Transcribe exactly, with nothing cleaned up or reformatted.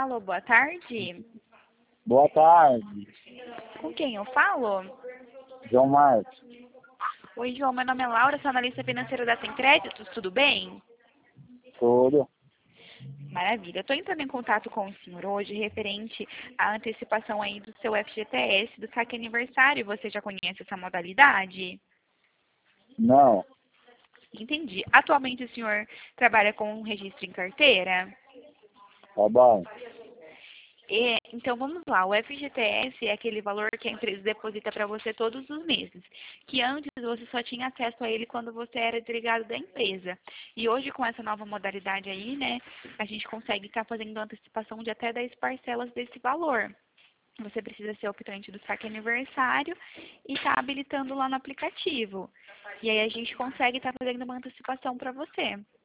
Alô, boa tarde. Boa tarde, Com quem eu falo? João Marcos. Oi, João, meu nome é Laura, sou analista financeira da Sem Créditos, tudo bem? Tudo. Maravilha. Estou entrando em contato com o senhor hoje referente à antecipação aí do seu F G T S, do saque aniversário. Você já conhece essa modalidade? Não, Entendi. Atualmente o senhor trabalha com um registro em carteira? tá bom. É, então vamos lá, o F G T S é aquele valor que a empresa deposita para você todos os meses, que antes você só tinha acesso a ele quando você era desligado da empresa. E hoje com essa nova modalidade aí, né, a gente consegue estar fazendo antecipação de até dez parcelas desse valor. Você precisa ser optante do saque aniversário e estar habilitando lá no aplicativo. E aí a gente consegue estar fazendo uma antecipação para você.